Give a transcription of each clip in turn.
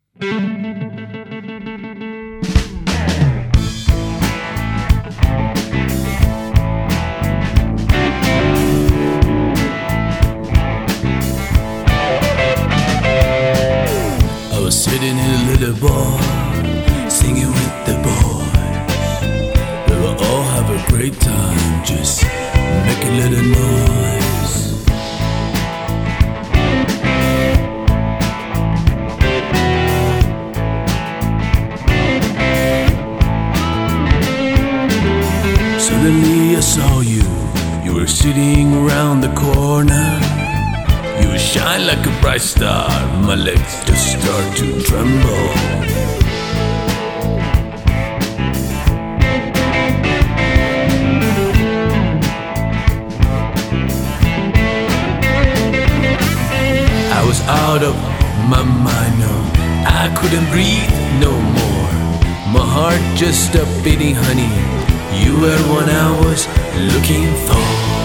I was sitting in a little bar, singing with the boys. We will all have a great time, just make a little noise. Suddenly I saw you, you were sitting around the corner. You shine like a bright star, my legs just start to tremble. I was out of my mind, no, I couldn't breathe no more. My heart just stopped beating, honey. You were what I was looking for.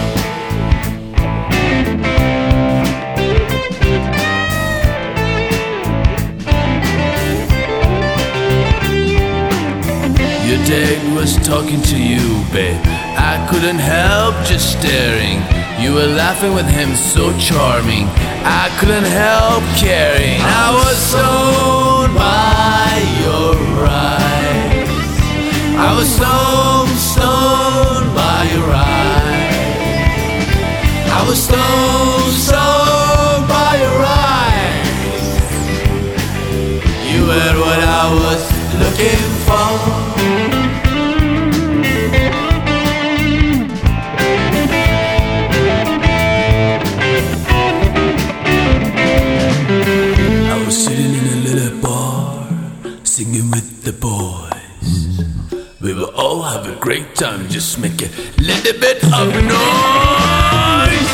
Your dad was talking to you, babe. I couldn't help just staring. You were laughing with him, so charming. I couldn't help caring. I was stoned by your eyes. I was stoned by your eyes. I was stoned by your eyes. You were what I was looking for. Singing with the boys. We will all have a great time, just make a little bit of noise.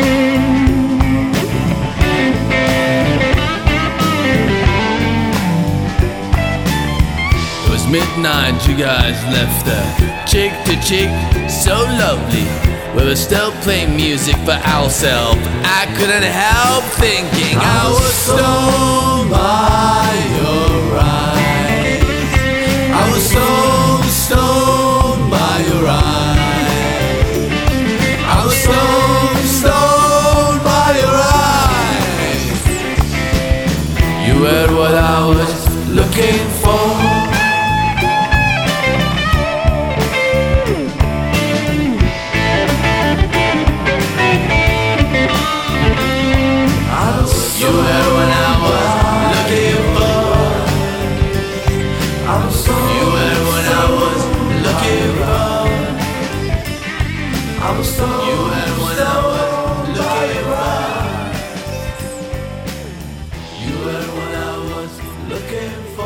It was midnight, you guys left there, cheek to cheek, so lovely. We were still playing music for ourselves. I couldn't help thinking I was stoned by your eyes. I was stoned by your eyes. I was stoned by your eyes. You were what I was looking for. You were what I was looking for. You were what I was looking for. You were what I was looking for. You were what I was looking for.